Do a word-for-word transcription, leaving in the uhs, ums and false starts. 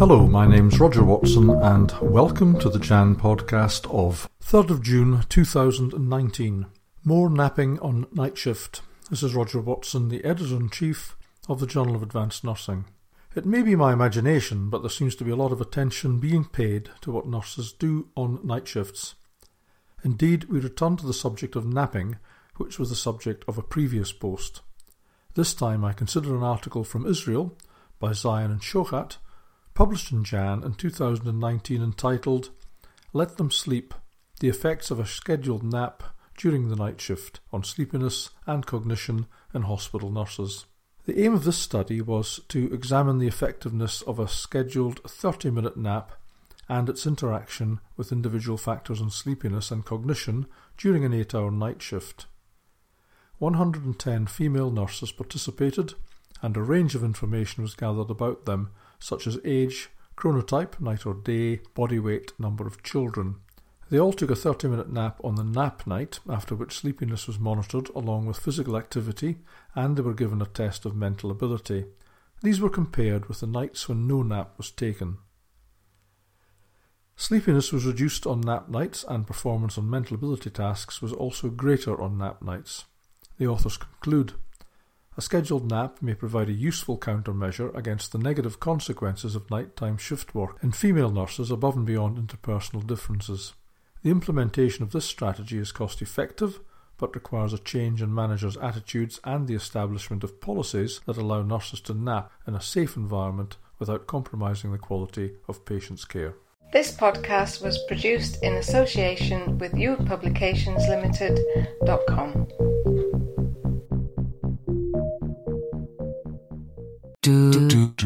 Hello, my name's Roger Watson and welcome to the Jan podcast of third of June two thousand nineteen. More napping on night shift. This is Roger Watson, the Editor-in-Chief of the Journal of Advanced Nursing. It may be my imagination, but there seems to be a lot of attention being paid to what nurses do on night shifts. Indeed, we return to the subject of napping, which was the subject of a previous post. This time I consider an article from Israel by Zion and Shochat, published in Jan in two thousand nineteen, entitled Let Them Sleep, the Effects of a Scheduled Nap During the Night Shift on Sleepiness and Cognition in Hospital Nurses. The aim of this study was to examine the effectiveness of a scheduled thirty-minute nap and its interaction with individual factors in sleepiness and cognition during an eight-hour night shift. one hundred ten female nurses participated, and a range of information was gathered about them, such as age, chronotype, night or day, body weight, number of children. They all took a thirty-minute nap on the nap night, after which sleepiness was monitored along with physical activity, and they were given a test of mental ability. These were compared with the nights when no nap was taken. Sleepiness was reduced on nap nights, and performance on mental ability tasks was also greater on nap nights. The authors conclude, a scheduled nap may provide a useful countermeasure against the negative consequences of nighttime shift work in female nurses above and beyond interpersonal differences. The implementation of this strategy is cost-effective, but requires a change in managers' attitudes and the establishment of policies that allow nurses to nap in a safe environment without compromising the quality of patients' care. This podcast was produced in association with you publications limited dot com. Do, do,